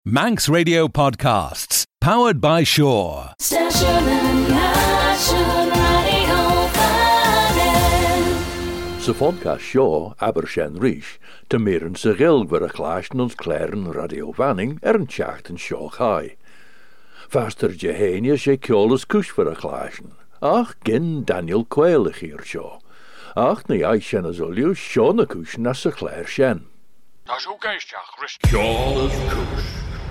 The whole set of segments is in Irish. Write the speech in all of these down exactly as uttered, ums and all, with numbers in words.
Manx Radio Podcasts, powered by Shaw. Station Nation Radio Fannin. Sa podcast Shaw, Abershen Rish, te meren se gilg vir a clashen ons claren Radio Fanning er een tjacht in Shaw Chai. Faster Jehania she kjoles kush vir a clashen. Ach, gin Daniel Quailig hier Shaw. Ach, ni ai shen as olju, Shaw na kush na sa clair shen. Das ook eens tjacht, rust. Kjoles kush.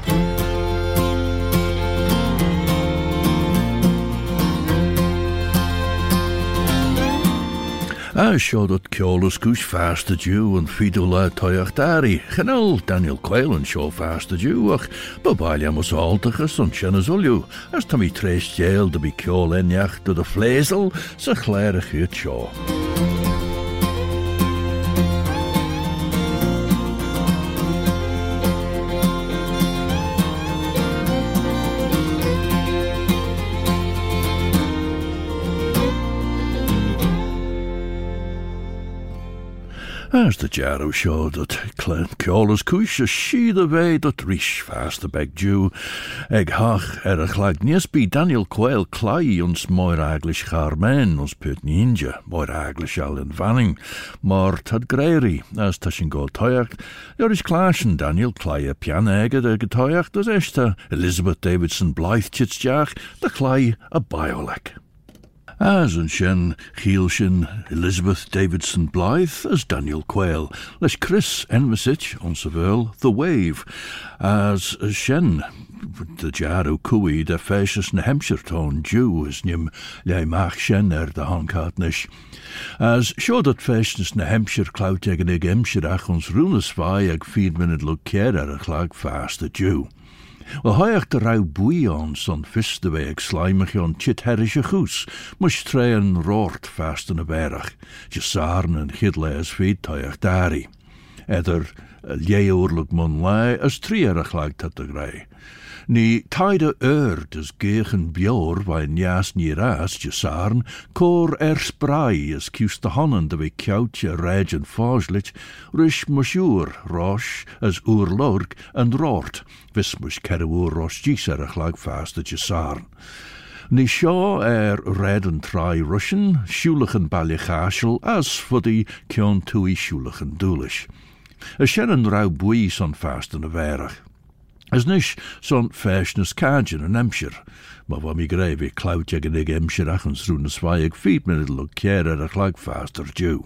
A seo dat ceolalas cúis feasta dú an fiadú le toiachtarí. Chanal Daniel Quailan seo feasta dú ach ba baile mas áltachas an sinnas olú as tá mí tréis déal de bí ceol enneach do de flésal sa chléir a chuit seo. As the jarrow showed that ceolalas cúis a sheed away that rish fast a beg dú, ag hach er a chlag níos bí Daniel Quail clai ons moir aglish charmen ons put ninja, moir aglish al in vanning, mar tad greiri, as tashin go toyacht, yoris clashin Daniel clai a piana egad ag a toyacht, as eshta Elizabeth Davidson Blythe chitsjach, the clai a biolek. As and shen, Chielshin, Elizabeth Davidson Blythe, as Daniel Quail, les Chris Envisich, on Seville, The Wave, as shen, the Jarrow Cooey, de Fascius na Hampshire tone, Jew, as nim le mach shen er de Honcartnish, as show that Fascius na Hampshire clout ag ag Hampshire ach ons runas vai ag feed minute look care er a clag fast a Jew. Wel hoiach de rauw bui on son fist de weg slijmig on chit herrische goes, mus tre een roort vast in a berg, je saarn en gidlees feet hoiach dari. Eder lje oorlijk mon lai as trierig lijkt dat de grij. Ni tide erd as gegen bjor bij njas ni ras je saarn, kor er sprai as kius de honnen de we kjoutje reg en fajlich, rish musjoer, rosh as oerlorg en roort, vis mus kerrewoer rosh giserig lag fast dat je saarn. Ni seo er red en trai Russian, schuligen baljechashel as voor die kjon tui schuligen doelish. A shen rauw bui son fast in a verig. As nish son fashionus cajun in Hampshire, maar wat mi greve clout ag ag Hampshire achens roen as vaig feet minute look care er a clag faster Jew.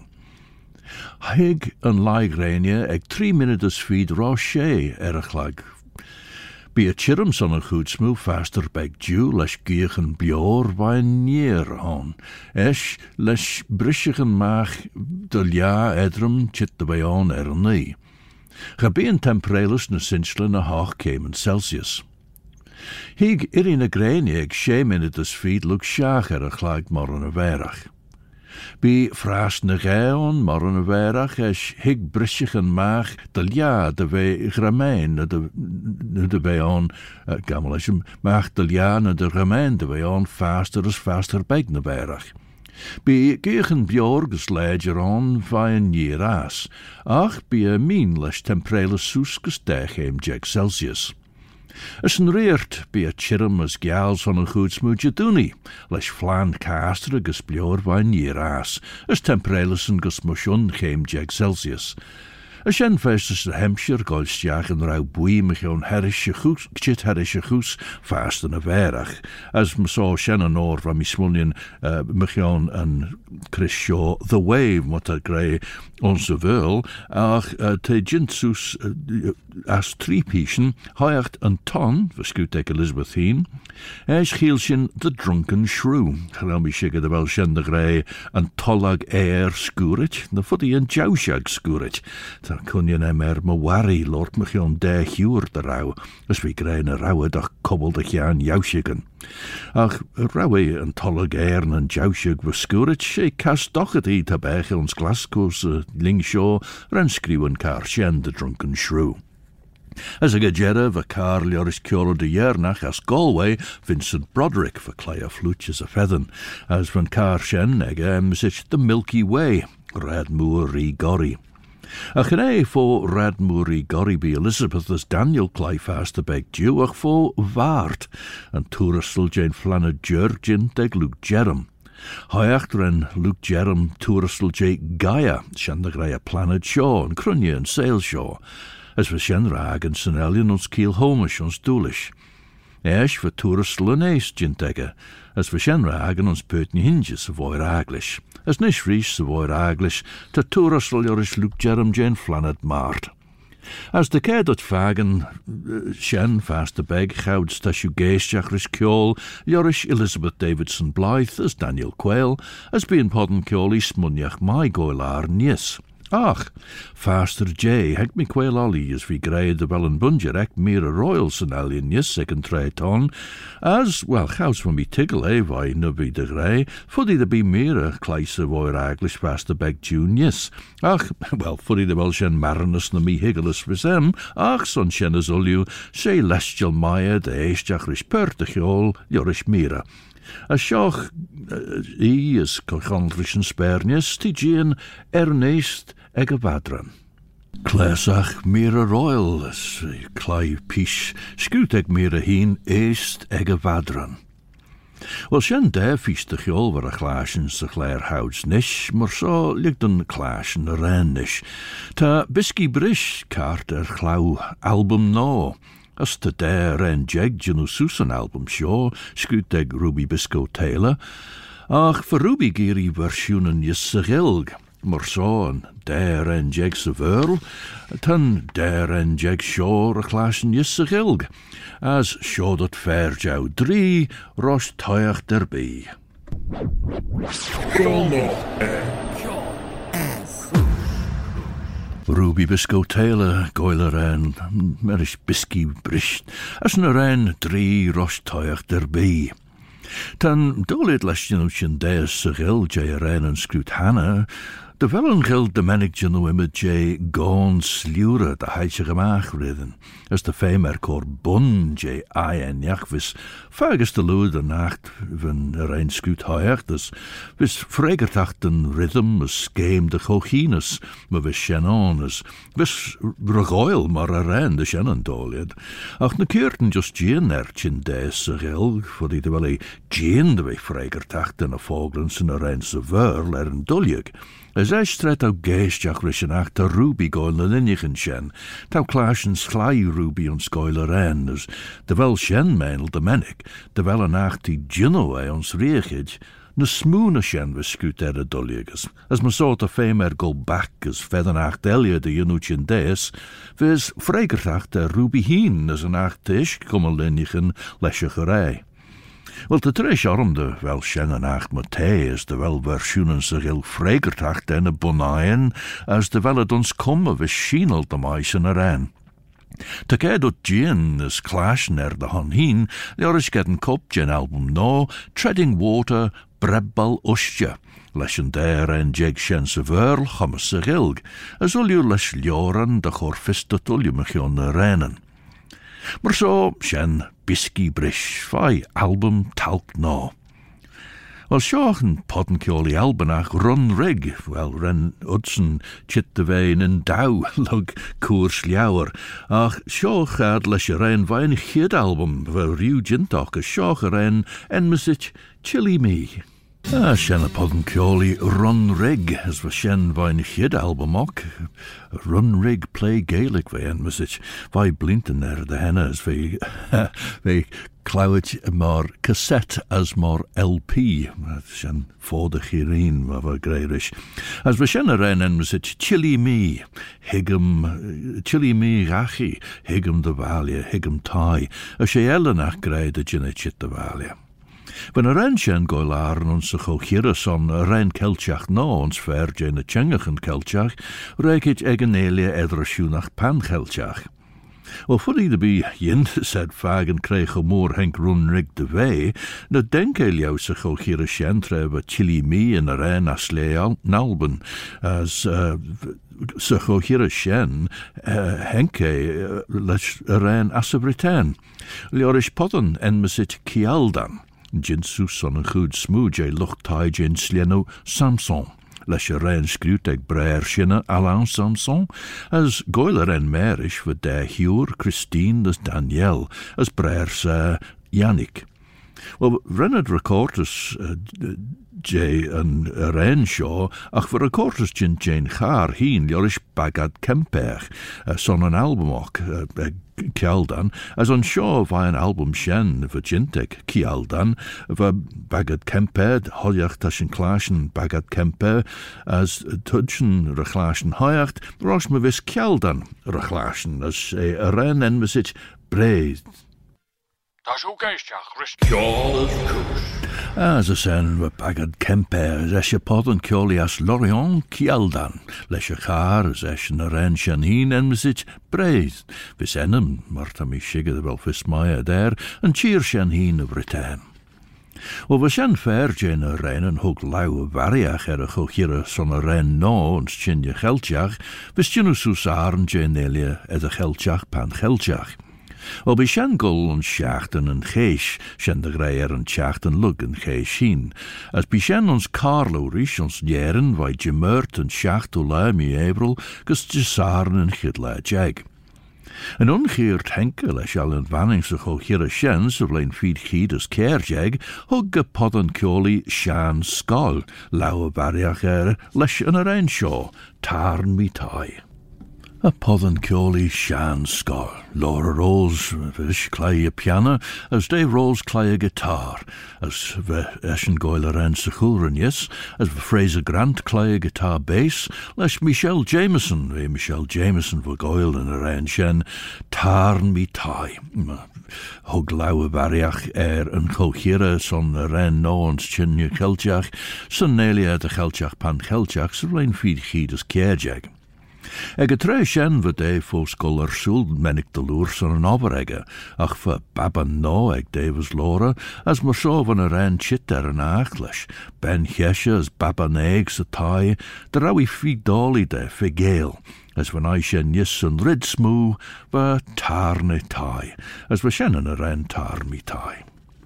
Hig an laigrania ag three minutes feed roche er a clag. Be a chirum son a goed smooth faster beg Jew lesh giegen bjor by neer on. Esh lesh brishigen mach del ja edrum chit de bayon er nie. Gebeen temperelus na cinchla na hach came in Celsius. Hig irin a grain ag she minutes feed look shach er a chlag mar an a verach. Be fras na gaon mar an a verach es hig brishigen mach del ja de we gramain na de de bayon uh, gamelishim mach del ja na de gramain de bayon faster as faster beg na verach. Be gegen bjorges ledger on vain year as, ach be a mean lesh temperelus suskus dechem jeg Celsius. As an reert be a chirum as gals on a goed smoochaduni, lesh flan caster gus bjor vain year as, as temperelus and gus mushun chem jeg Celsius. A shen festus de Hampshire golstjach en rauw bui mich on herrische goes, chit herrische goes, fast in a verach. As me saw shen an oor van mi smullion, uh, mich on an Chris Shaw, The Wave, wat a grey on Seville, ach uh, te jinsus uh, as tripischen, hoiacht an ton, verscoot ek Elizabeth heen, es gielsjen The Drunken Shrew, gerel mi shigge de wel shen de grey, an tollag air scourage, the footy en joushag scourage, Tar cunnion em er mawari lort mich on de huur de rauw, as we grein a rauwe dag kobbel de jaan joushigen. Ach, rauwe en tollag air en joushag was scourage, she cast dochet e tabech ons Glasgow's uh, lingshaw, renskriwen car shen de Drunken Shrew. As a gajera va car lioris ciolo de Yernach as Galway, Vincent Broderick va claia flutch as a feathen, as van car shen ega emsich the Milky Way, Rad Moor e Gorry. Ach yn fo Radmúri Goribi Elizabeth as Daniel Clyfast the beg Jew ach fo Vart, and Tourastal Jane Flana Jurgin deg Luke Jerem. Hoyacht ren Luke Jerem Tourastal J Gaia, Shandagraya Planet Shaw, and Crunya and Sail Shaw, as for Shenrag and Senelian ons Kiel Homish ons Doolish. Esh for Tourastal and Ace Jintega, as for Shenrag and ons Pötni Hinges of Oir Aglish, as Nish Reach of Oir Aglish, to Tourastal Yorish Luke Jerem Jane Flanad Mart. As the care dot fagen uh, Shen fast the beg chowd stashu geistach rish kjol Yorish Elizabeth Davidson Blythe as Daniel Quayle as being podden kjoli smunjach my goilar nies. Ach, faster J heg me Quayle Ollie as vi grade the Bellen Bunjer ek mira royal senalian nies second trait on as well house for me tiggle eh vai nubby de grey fuddy the be mira claise voir aglish fast the beg junius. Ach, well, fuddy the Welshen marinus na me higgles visem, ach son shenas ulju, she lestial maya de eistach rish pertichol, yorish mira. A shoch e is conchantrischen spernius, tigian ernest egavadran. Klesach mira royal, as clay pish, scoot mira heen east egavadran. Wel, sien de feast de gjol waar a clashen se clair houds nish, maar so ligt een clashen a ren nish. Ta bisky brish kaart er klauw album no. As te der en jeg jenu Susan album show, scoot eg Ruby Bisco Taylor. Ach, for Ruby giri versionen jes se gilg. Maar so en der en jeg se verl, tan der en jeg show a clashen jes se gilg. As show dat fair jou drie, rosh toyach derby. Ruby Bisco Taylor, goiler en merish bisky brisht, as na ren drie rosh toyach derby. Tan dolid lesjen uchin deus sigil jay ren en scrut hanna, de vellen gil Dominic jenu imid jay gone slura de heitje gemach ridden, as de femer kor bun jay ayen jachvis, fagus de lude nacht van rein scrut hoyach, dus vis fregertachten rhythm as game de chochinus, ma vis shenon as vis regoil mar a ren de shenon dolid. Ach na keerten just jeen erchin deus sigil, voor die de wel jeen de we fregertachten a voglens en a rein se verl er en duljug. As I stret au geistjach rishin ach ta Ruby goil na linnichen shen, tau clashen schlai Ruby ons goiler en, as de wel shen meinel Dominic, de wel an ach ti gino e ons riechid, na smoona shen vis scoot er a dulligas, as ma sort of fame er go back as feather ach delia de yunuchin deis, vis fregertach de Ruby heen as an ach tish kom a linnichen leshacherei. Wel, de tresh arm de wel shengen acht Matthäus, de wel versioenen zich heel fregertacht en a bonaien, as de wel het ons komme vis schienel de meisen erin. Te ke dot gin is clashen er de han heen, jorish getting kop gin album no, Treading Water, brebbal ustje. Leshen der en jeg shen se verl, chamme se gilg, as ul ju lesh ljoren de chorfist dat ul ju mechion renen. Maar so, shen bisky brish, fai album talk no. Wel, sjochen poddenkioli albanach run rig, wel, ren udsen chit de vein en dau, lug koers ljouwer. Ach, sjoch ad lesh ren vain hid album, wel riu jintok, a sjoch ren en mesich chili me. Ah, shen a poddenkioli run rig, as we shen vain hid album ook. Run rig play Gaelic ve en mesich, vai blinten er de henne as ve, ve clywed mar cassette as mar L P, shen for de chirin, wa greirish. As we shen a ren en mesich chili me, higum, chili me rachi, higum de valia, higum tai, a she ellenach grei de ginechit de valia. When a ren shen goilar ons se chochirus on a ren kelchach no ons ver jen a chengachen kelchach, reikit egenelia edrasjunach pan kelchach. Well, fuddy de be yin said fagen kreeg moor henk run rig de vee, na denke jou se chochirus shen treva chili me in a ren asle nalben, as uh, se chochirus shen uh, henke uh, lesh a ren asabriten. Liorish podden en mesit kialdan. Jinsu son een goed smoe, jay lucht tai jin slieno Samson. leis a rein scrút ag breir sinna Alain Samson, as goil a rein mérish for de hiúr Christine as Danielle, as breir sa Yannick. Well, Renard recordus uh, Jay and Ren Shaw, ach for recordus Jin Jane Char, heen Yorish Bagad Kemper, uh, son an album och, uh, Kialdan, as on Shaw via an album Shen, for Jintek, Kialdan, for Bagad Kemper, Hoyach Tashin Clashen, Bagad Kemper, as Tudgen Reclashen Hoyacht, Rosh Mavis Kialdan Reclashen, as a Ren en message Braid. Das ook geestjach, Christian. As a sen we Bagad Kemper, as je podden kjoli as Lorient Kialdan, les je char, as es na ren shaneen en message Braid. Vis enem, marta mi shigge wel vis maya der, en cheer shaneen of return. Well, we shen fair jane a ren en hog lauwe variach er a chochire son a ren no ons chinje geldjach, vis jinusus aren jane elia ed a geldjach pan geldjach. Wel, bij shen gul en schachten en geesh, shen de greier en schachten lug en geeshin. As bij shen ons Carlo rish ons jaren, wij gemurt en schacht ulai mi ebrel, gus jesaren en gidla jag. En ongeert henke, les al een wanning zich ook hier a shen, zo leen feed gied as kerjag, hug a podden kjoli shan skol, lauwe variach er, les en a reinshaw, tarn mi tai. A podden kjoli shan skol. Laura Rose vish clay a piano, as Dave Rose clay a guitar, as ve eschen goiler en sechulren yes, as ve Fraser Grant clay a guitar bass, les Michelle Jameson, ve Michelle Jameson vo goil en a ren shen, tarn mi tai. Hog lauwe variach er en chochire son a ren no ons chinje geldjach, son nelia de geldjach pan geldjach, so lein feed gied as kerjag. Eg a tre shen wat e fos goller soeld menig de loer son an overegge, ach va baban no eg Davis Laura, as mar so van a ren chit er an achlish, ben cheshe as baban eggs a tai, de rawi fi dolly de fi gale, as van I shen yis an rid smoo, va tarne tai, as va shen an a ren tar mi tai.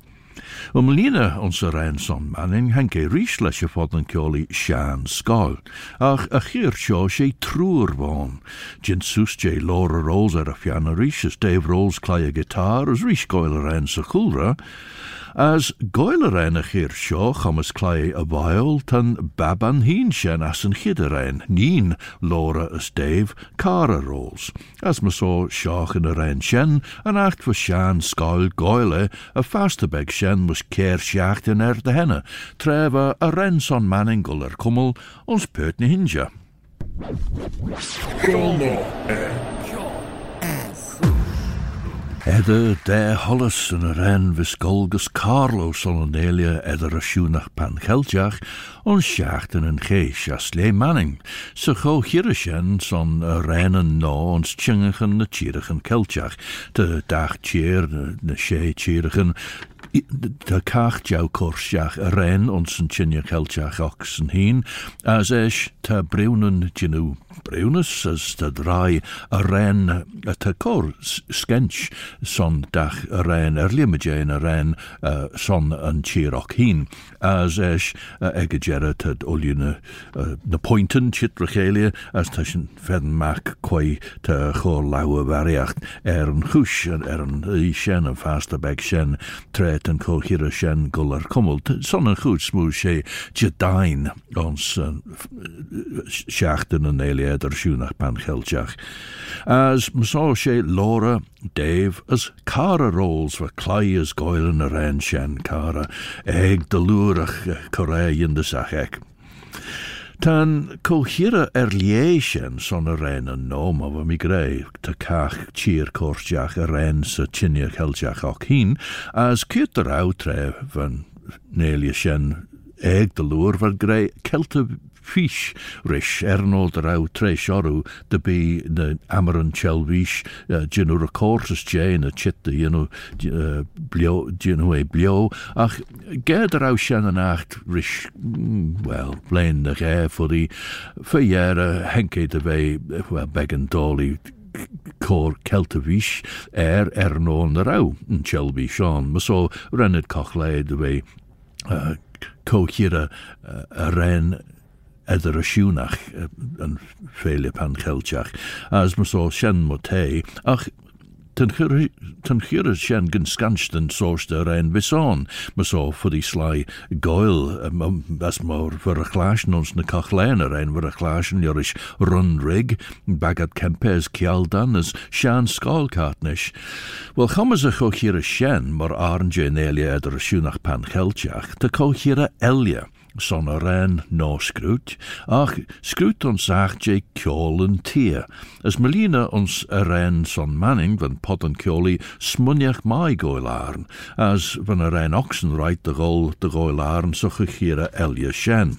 Um Lina onze Reinson manning henke rish lesje fodden kjoli shan skol. Ach a chir sjo she truer woon. Jin sus je Laura Rose er a fianna rish as Dave Rose clay a guitar as rish goiler en sa chulra. As goiler en a chir sjo chamas clay a viol tan baban heen shen as an chideren. Neen Laura as Dave Cara Rose. As ma so shach in a ren shen an acht for shan skol goile a fasterbeg shen was keer schachten er de henne, treva a renson maningel er kummel, ons peutne hinja. Edde de holles en a ren vis golgus Carlo solenelia edder a schoenach pan geldjach, ons schachten en geesh as le manning, so go hirishen son a ren en no ons tjingigen na tjirigen geldjach, de dag tjir, de she tjirigen, de kach jou korsjach a ren ons en tjinje geldjach oxen heen, as esh te breunen jinu breunus, as te drai a ren a te kor skench son dach a ren er limajain a ren uh, son an tjirok heen, as esh uh, egagera te oljene uh, na pointen chitrachelia, as tashin fedden mak kwai te chor lauwe variacht er an chush er an i shen an fasterbeg shen tret en kohira shen guller kummel, son an chush smoe she jadain ons uh, schachten an elia der schoenach pan geldjach. As mso she Laura, Dave, as Cara rolls for clay as goilen a ren shen Cara, eg de lurach correi in de sachek. Tan cohira erliation son a ren an nom of a mi grey, ta cach cheer korsjach a ren sa chinja geldjach och heen, as kuter outre van nelia shen eg de lure van grey kelte fish rish erno de rau tre shoru de be the amaran chelvish genu records jane a chitte you know blio genu e blio ach gerd rau shen acht rish well plain the hair for the for yere henke de way well began dolly cor keltavish er erno on the rau and chelvi sean so rennet cochlay de way uh, cohira uh, a ren edder a siúnach an féile pan chelteach, as ma so shen moté, ach ten chyrra shen gyn scanstan soorste rein visan, ma so for die sly goil, as mor voor a clashen ons na cachlena rein voor a clashen jorish run rig, bagad kempes kialdan as shan skalkatnish. Wel chamas a cho chyrra shen, mar arnje en elia edder a siúnach pan chelteach, te co chyrra elia. Son a rein no scrút, ach scrút ons achtje kjol en tier. As Melina ons a rein son manning van pot en kjoli smunjach mai goilaren, as van a rein oxen reit de gol de goilaren so gegiere elje shen.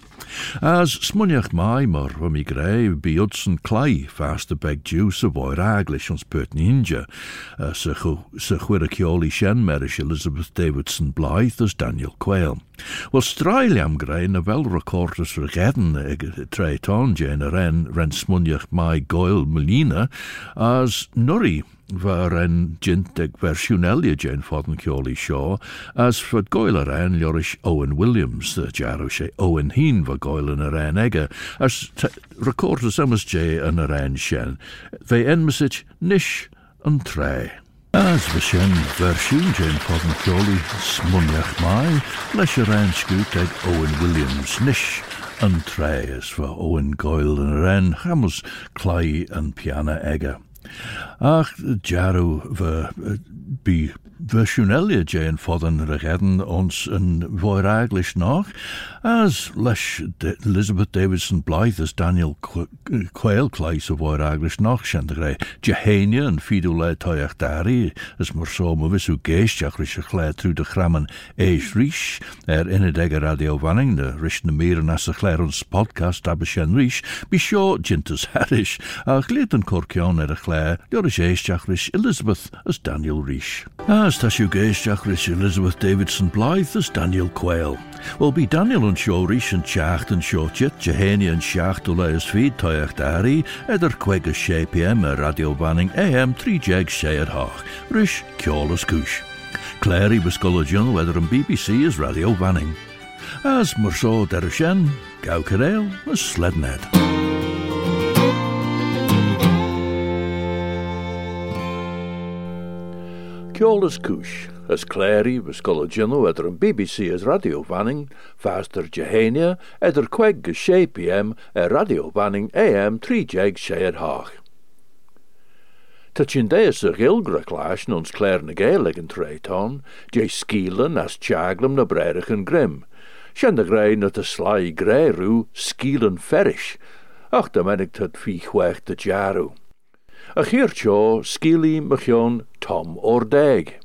As smunjach mai mar van mi grei biotsen klei faste beg juice of oir aglish ons pert ninja, uh, se chwira kjoli shen merish Elizabeth Davidson Blythe as Daniel Quayle. Wel strailiam grei na wel recorders regedden ag tre ton jane ren ren smunjach mai goil Melina, as nurri var en jinteg versionelia jane fodden kjoli shaw, as for goiler en Lorish Owen Williams, the jarrow she Owen Heen va goilen a ren egge, as recorders amas jay an a ren shen, ve en message nish an tre. As we shen versioen jane fodden kjoli smunjach mai, lesh a ren scoot eg Owen Williams nish an tre, as for Owen goil an a ren, hamos clay and piana egge. Ach, jarrow ve bi versionelia jane fodden regedden ons een voiraglish nog, as lesh Elizabeth Davidson Blythe as Daniel Quayle clais of voiraglish nog shendere Jehania en fidule toyach dari, as mar so ma visu geestjach rish a chlair through de grammen eis rish, er inedege radio vanning, de rish na mieren as a chlair ons podcast abishen rish, be sure jintas harish, ach leten korkion er a chlair, jorish eestjach rish Elizabeth as Daniel rish. As tashu geestjach rish Elizabeth Davidson Blythe as Daniel Quayle. Wel be Daniel and show rish and chacht and shortjet, Jehania and chacht ule as feed toyach dari, eder queg as she P M a radio vanning A M three jeg shayad hach, rish kjolas kush. Clary was gullajun whether and B B C is radio vanning. As Murso derishen, gau karel as sledned. Kjolas kush. As Clary was Scollagino eder een B B C as radio vanning, faster Jehania eder queg as she P M a radio vanning A M three jeg shayad hach. Touchin deus a gilgra clash nons Clare na Gaelig and Trayton, jay skielen as chaglum na brerich and grim. Shen de grey not a sly grey roo, skielen ferish. Ach da menig tud fi chwech de jaru. A chircho, skili machion Tom Ordeg.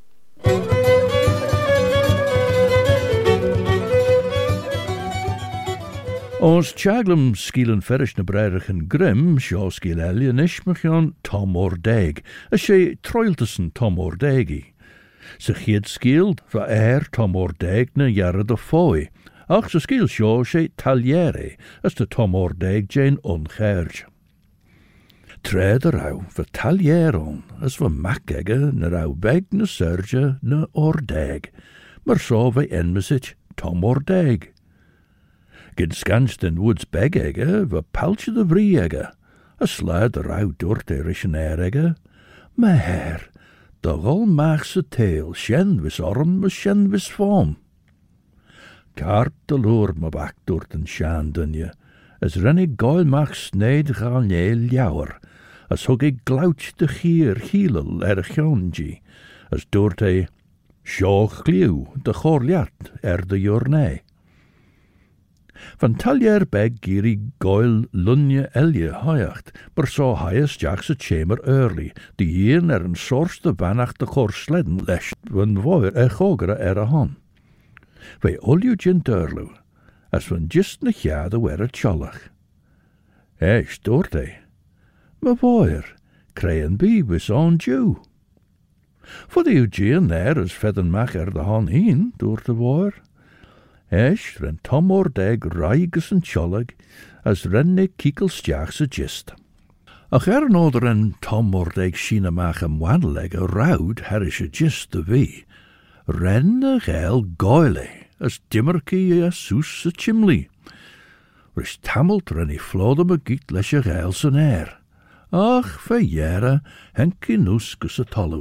Ons chaglum skielen ferish na brerich and grim, shaw skil elian ish machion Tom Ordeg, a she troiltussen Tom Ordegi. Se chied skield va air Tom Ordeg na jarre de foy, ach se skil shaw she taliere, as de Tom Ordeg jane oncherge. Tred a rau va talieron, as va makegge na rau beg na serge na Ordeg, mar so va enmesich Tom Ordeg. Gin scanston woods begegge, va palche de vriegge, a slide de rau dorte rishenaregge. Ma her, de gol maagse tail, shen vis orm, ma shen vis form. Kaart de loor ma bak dort en shan dunje, as rennig goil mag sneed galne ljouwer, as hug ik glouch de gier hielel er gjonji, as dorte sjoch gliw de chorliat er de jornei. Van taljer beg giri goil lunje elje hoyacht, ber so hias jacks a chamber early, de yen er een sorste vanacht de chor sledden lesht, van voer e chogere er a hon. Wij olju jin durlu, as van just na jade wer a cholach. He, stoort he. Ma voer, kreien bi was on jew. Voor de Eugene there as fedden mach er de hon heen, door de voer. Esh ren Tom Ordeg raigus en chollag, as renne kiekelstjachse gist. Ach er noder en Tom Ordeg shina mach am wanleg a raud herische gist de vi. Renne geil goile, as dimmerkie a soes a chimley. Rys tamelt rynny flod am y gyt leis y gael sy'n air. Ach, fe jera, henki nws gys y tolw.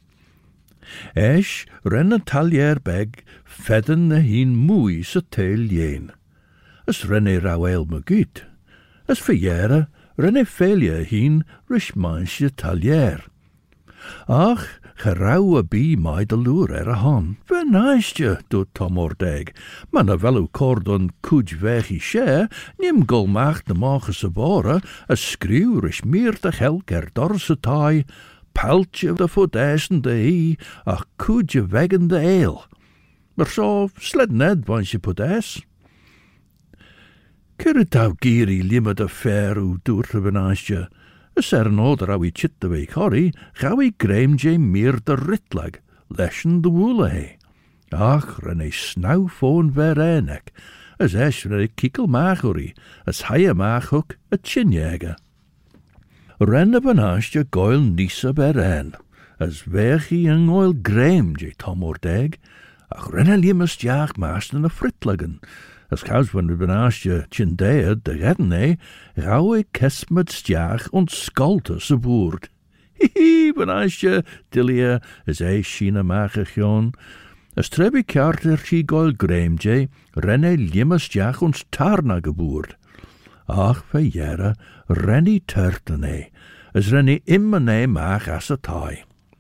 Esh, ren y talier beg, fedden na hi'n mwy sy teil ien. As ren e raweil my gyt. As fe jera, ren e felia hi'n rys maens y talier. Ach, geraw y bi mai de lŵr er a hon. Fe naistje, doet Tom Ordeg. Man a velw cordon cwj vech i share, nim golmach de mach y bora, a skriw rys meer de helk er dors y tai, paltje de fodesen de hi, ach cwj vegen de eil. Maar so, sled ned wans je podes. Kyrrit av giri lima de fer u doer te benaistje. Ys er yn oed raw i chit de weik hori, gaw i greim je meer de ritlag, leschen de woele he. Ach, ren e snauw foon ver enek, as esch ren e kiekel maag hori, as haie maag hoek a chinjege. Ren e benaastje goil nisa ber en, as weg i een oil greim je Tom Ordeg, ach ren e limas jaag maasten a fritlagen, as gaus van de benaastje chindea de redden he, gauw e kesmet stjaag ont skalte se boerd. Hihi, benaastje, dilia, as e shina maag gion, as trebi kaarter chi goil greim je, ren e limas jaag ont tarna geboerd. Ach, ve jere, ren i turten he, as ren i immen e maag as a tai.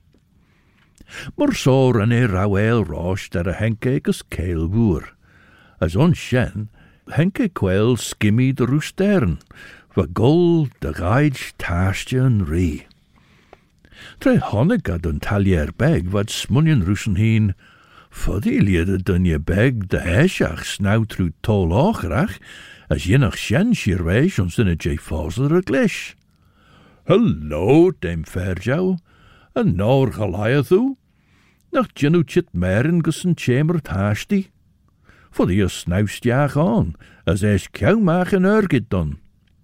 Maar so ren e raweel roos der a henke gus keil boer. As on shen, henke kwel skimmy de roestern, va gol de gaij taastje en rie. Tre honnig ad een talier beg wat smunjen roesen heen, foddy liede dunje beg de heschach snauw tru tol ochrach, as jinnach shen shirwees ons in a jay fazer a glish. Hallo, dem ferjau, en nor galiathu, nach jinu chit meren gus een chamber taasti. For die snauwstjaag aan, as eis kou maag en urgit dan.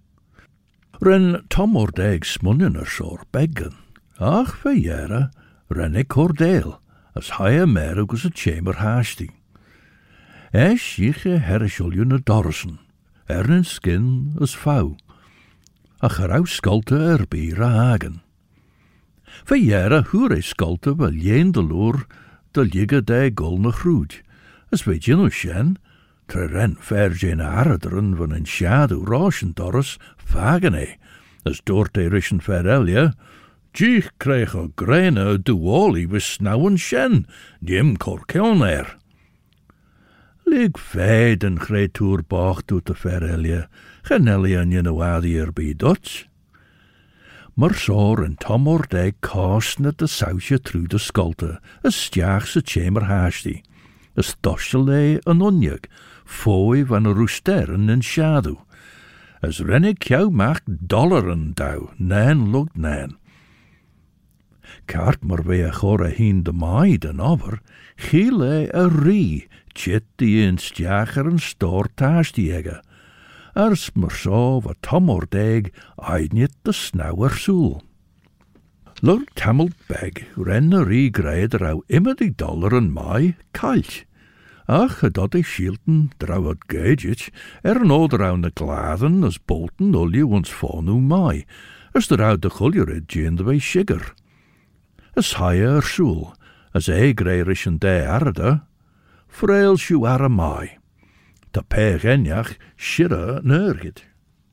Ren Tom Ordeg smunnen er soor beggen. Ach, ve jere, ren ik hordeel, as haie mer gus a chamber haasti. Eis jiche herreschuljen a dorsen, er een skin as vau. Ach erau skalte er bier a hagen. Ve jere hure skalte wel jen de loer, de ligge de golne groed. As weet je nog shen, tre ren ver geen aarderen van een schaduw roosjen dorres, vagen he, as doort e rischen verelje, Gich kreeg o grene du woli was snauwen shen, nim korkeon er. Lig veiden greetoer bacht doet de verelje, genelje en je wadi er bij Dutch. Maar soor en Tom Ordeg kastne de sausje tru de skalte, as stjaagse chamber haasti. As doschele an onjeg, fooi van a roesteren in schaduw. As rennig jou maakt dollaren douw, nan lugt nan. Kaart maar wee a chore heen de maai den over, giele a rie, chit die in stjager en stoor taastjege. Ars maar so wat Tom Ordeg eidnit de snauwer soel. Lord Tamelt beg ren a rie greid rauw immer die dollaren maai kalch. Ach, dat is shielten drauw het geidjit, er no drauw de gladen as bolten olje ons fonu maai, as drauw de guljerid jeen de wei shigger. As haie er soel, as e greirish en de arde, frail shu ara maai. Ta peg enjach shirre neurgit.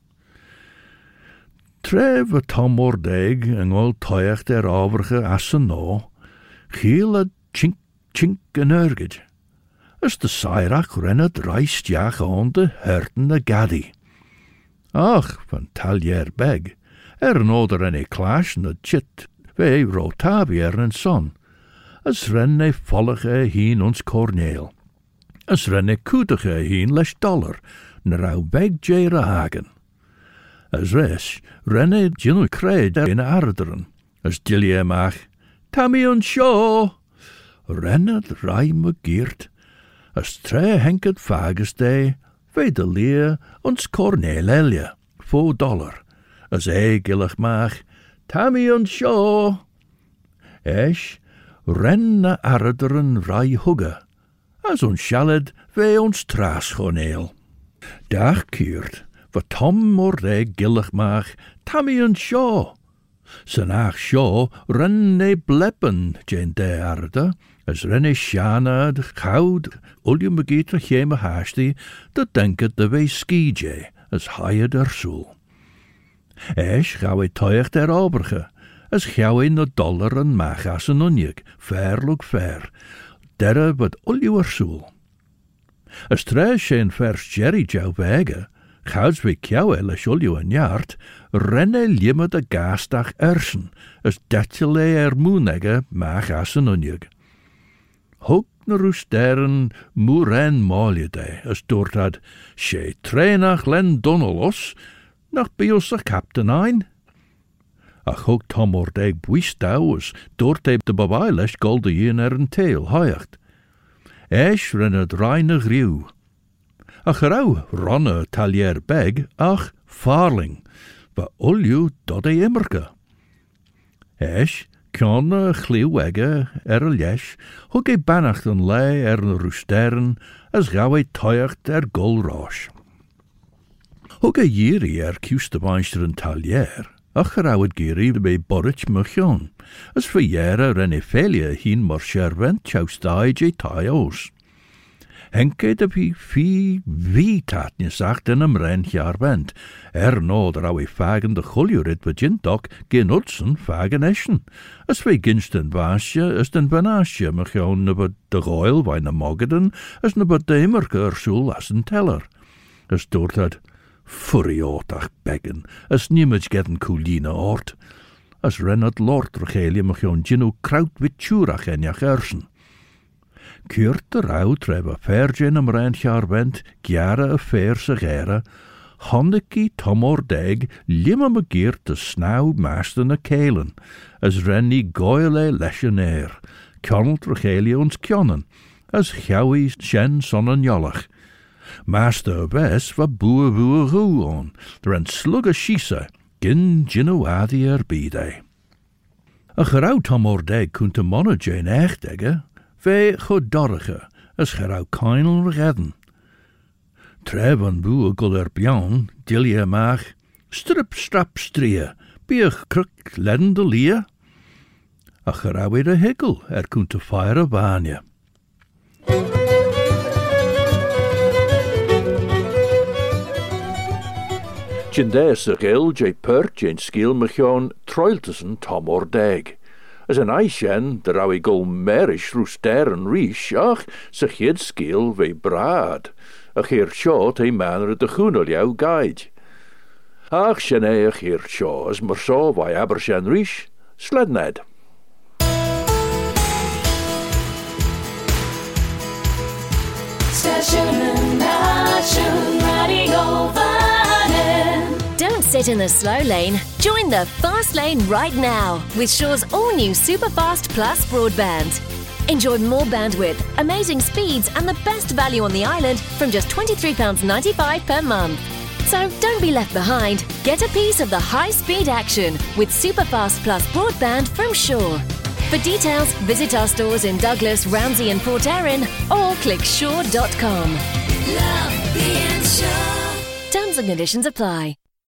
Trev a Tom Ordeg en ol toiach der overge assen no, giel a chink chink en urgit. As de sairach rennet reistjach aan de herten de gaddy. Ach, van taljer beg, er noder en e clash na chit, we rotavier en son, as renne vollige heen ons corneel, as renne kudige heen les dollar, na rauw beg jere hagen. As res, renne ginu kreid in arderen, as dilje mach, Tammy on show, rennet rijme geert, as tre henket vages de, ve de leer ons corneel elje, fo dollar, as e gillig mach, Tammy on show. Esch, ren na arderen rij hugge, as ons shaled ve ons traas corneel. Dag keert, Voor Tom Mordeg gillig mag, Tammy en Shaw. Senach Shaw renne bleppen, jen de aarde, as renne shana, goud, uljum begieter cheme haasti, dat denket de wee skije, as haie der soel. Esch gauw e tuig der oberge, as gauw e no dollar en magas en unjek, ver look ver, derre wat uljuwer soel. As treis en vers jerry jou wege, gauws we kjouwe le sjolju en jaart, renne limme de gaastag ersen, as datjele er moenege magas en unjek. Hoek na roesteren moeren maljede, as doort had, she trainach len donnelos, nach bios a captain ein. Ach hoek Tom Mordeg buistau, as doort heb de babailish golde jen er een teel hajacht. Esch ren het reine grieuw. Ach rauw ronne talier beg, ach farling, wa ulju dat e immerke. Esch kan a chlieuwege er a lesh, hoek e bannacht een lei er een roesteren, as gauw e tuiacht er golrosh. Hoek e jiri er kiuste meister een talier, ach rauw het giri bij borrich machon, as verjere ren e felie hin mar schervent chaustaige e taios. Henke de pi fi wie tatne sagt en am renjaar went, er no der au e fagen de chuljurit begint genutsen fagen eschen. As we ginsten waasje, as den banasje, machon ne bud de goil weine mogeden, as ne bud de immerker soel as een teller. As doort het, furiootach beggen, as niemets getten coolina ort. As ren het lord regelie machon ginu kraut wit tjurach en ja gersen. Keurt de rouw treba vergen am rentjaar went, giare a verse gere, hondeki Tom Mordeg limme begeert de snauw maasten a kelen, as renni goile lesjeneer, kjonnelt regelie ons kjonnen, as gauwie sjen sonnen jollach. Master wes va boe boe roe on, der en slugge schiese, gin ginu adi er bide. A gerauw Tom Mordeg kunt de monne jane echtege, Ve godorge, as gerau keinel redden. Trev an boe gul er bjan, dilje maag, strip strap strie, biech kruk ledden de lie. A gerau e de hikkel, er kunt te fire baanje. Jinde se gil, je pert, je skiel mechon, troiltesen Tom Mordeg. As een eisjen, der rauw I gul merish roesteren rish, ach, se gied skiel we braad. Ach hier shot he manner de groenel jou guide. Ach, shene ach hier shot, as maar so wij aber sjen rish, sled ned. Station Nation Radio Vanen. Don't sit in the slow lane. Join the fast lane right now with Shaw's all-new Superfast Plus broadband. Enjoy more bandwidth, amazing speeds and the best value on the island from just twenty-three pounds ninety-five per month. So don't be left behind. Get a piece of the high-speed action with Superfast Plus broadband from Shaw. For details, visit our stores in Douglas, Ramsey and Port Erin or click shaw dot com. Love being Shaw. Terms and conditions apply.